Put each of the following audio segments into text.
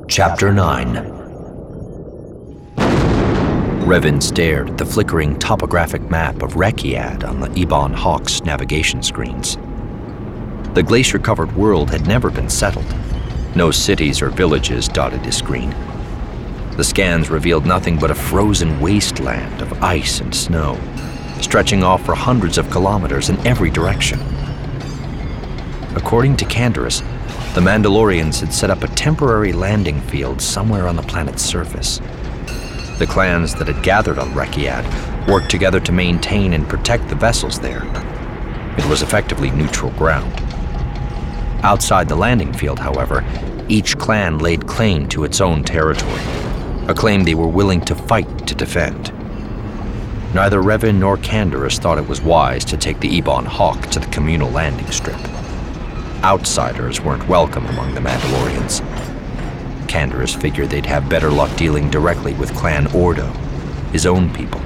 Chapter 9. Revan stared at the flickering topographic map of Rekiad on the Ebon Hawk's navigation screens. The glacier-covered world had never been settled. No cities or villages dotted his screen. The scans revealed nothing but a frozen wasteland of ice and snow, stretching off for hundreds of kilometers in every direction. According to Canderous, the Mandalorians had set up a temporary landing field somewhere on the planet's surface. The clans that had gathered on Rekiad worked together to maintain and protect the vessels there. It was effectively neutral ground. Outside the landing field, however, each clan laid claim to its own territory, a claim they were willing to fight to defend. Neither Revan nor Canderous thought it was wise to take the Ebon Hawk to the communal landing strip. Outsiders weren't welcome among the Mandalorians. Canderous figured they'd have better luck dealing directly with Clan Ordo, his own people.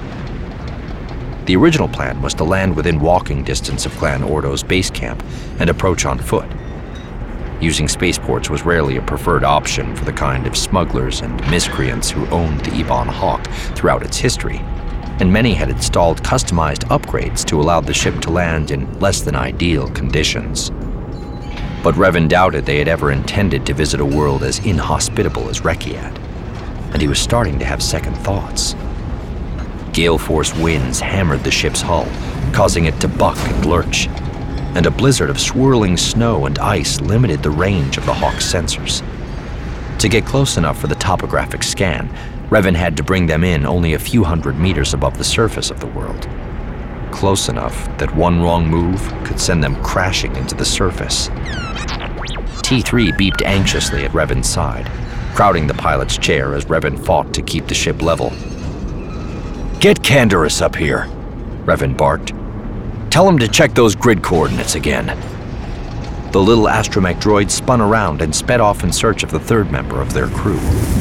The original plan was to land within walking distance of Clan Ordo's base camp and approach on foot. Using spaceports was rarely a preferred option for the kind of smugglers and miscreants who owned the Ebon Hawk throughout its history, and many had installed customized upgrades to allow the ship to land in less than ideal conditions. But Revan doubted they had ever intended to visit a world as inhospitable as Rekiad, and he was starting to have second thoughts. Gale force winds hammered the ship's hull, causing it to buck and lurch, and a blizzard of swirling snow and ice limited the range of the Hawk's sensors. To get close enough for the topographic scan, Revan had to bring them in only a few hundred meters above the surface of the world. Close enough that one wrong move could send them crashing into the surface. T3 beeped anxiously at Revan's side, crowding the pilot's chair as Revan fought to keep the ship level. "Get Canderous up here," Revan barked. "Tell him to check those grid coordinates again." The little astromech droid spun around and sped off in search of the third member of their crew.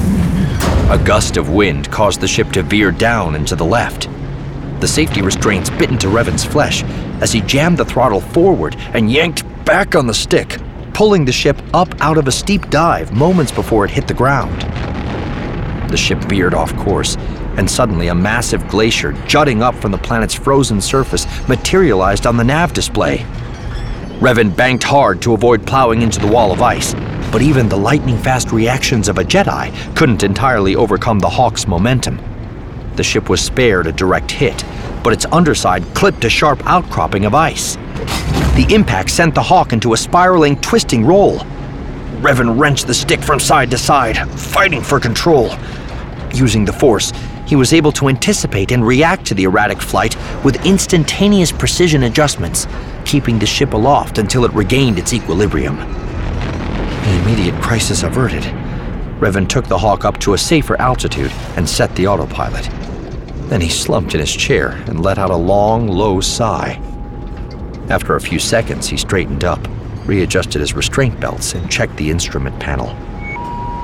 A gust of wind caused the ship to veer down and to the left. The safety restraints bit into Revan's flesh as he jammed the throttle forward and yanked back on the stick, pulling the ship up out of a steep dive moments before it hit the ground. The ship veered off course, and suddenly a massive glacier jutting up from the planet's frozen surface materialized on the nav display. Revan banked hard to avoid plowing into the wall of ice, but even the lightning-fast reactions of a Jedi couldn't entirely overcome the Hawk's momentum. The ship was spared a direct hit, but its underside clipped a sharp outcropping of ice. The impact sent the Hawk into a spiraling, twisting roll. Revan wrenched the stick from side to side, fighting for control. Using the Force, he was able to anticipate and react to the erratic flight with instantaneous precision adjustments, keeping the ship aloft until it regained its equilibrium. The immediate crisis averted, Revan took the Hawk up to a safer altitude and set the autopilot. Then he slumped in his chair and let out a long, low sigh. After a few seconds, he straightened up, readjusted his restraint belts, and checked the instrument panel.